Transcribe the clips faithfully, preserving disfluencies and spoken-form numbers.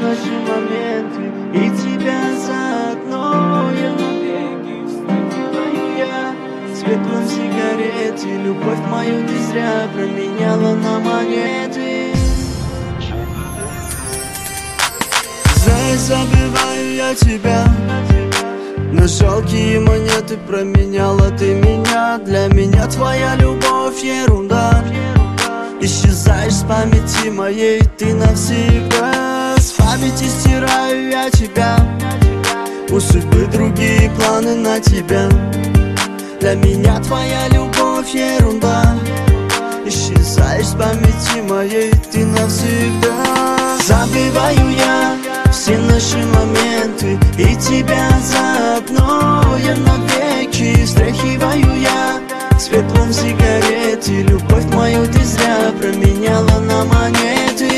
наши моменты и тебя за окном. Я навеки вспоминаю я светлым сигареты. Любовь мою ты зря променяла на монеты. Знаешь, забываю я тебя на жалкие монеты, променяла ты меня. Для меня твоя любовь ерунда. Исчезаешь с памяти моей ты навсегда. С памяти стираю я тебя. У судьбы другие планы на тебя. Для меня твоя любовь ерунда. Исчезаешь с памяти моей ты навсегда. Забываю я все наши моменты и тебя за окно. Я навеки встряхиваю я светлом сигареты. Любовь мою ты зря променяла на монеты.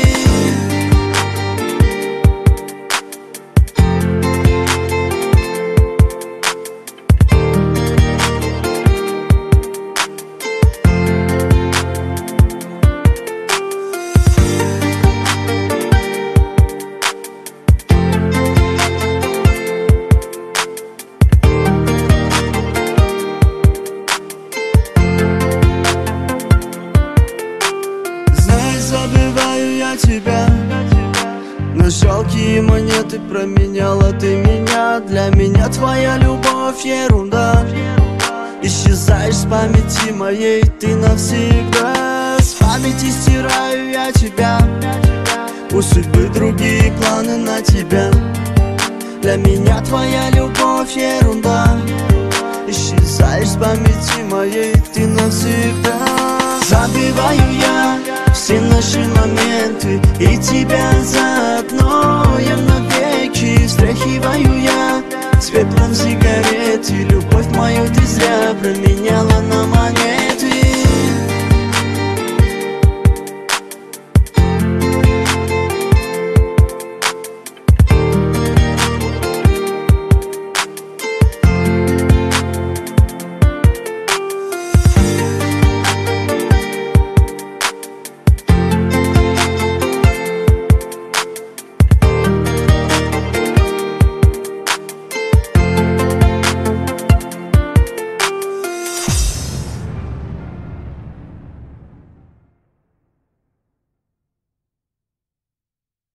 Забываю я тебя на жалкие монеты, променяла ты меня. Для меня твоя любовь ерунда. Исчезаешь с памяти моей ты навсегда. С памяти стираю я тебя. У судьбы другие планы на тебя. Для меня твоя любовь ерунда. Исчезаешь с памяти моей ты навсегда. Забываю я все наши моменты и тебя за окно. Я навеки встряхиваю я светлом сигареты. Любовь мою ты зря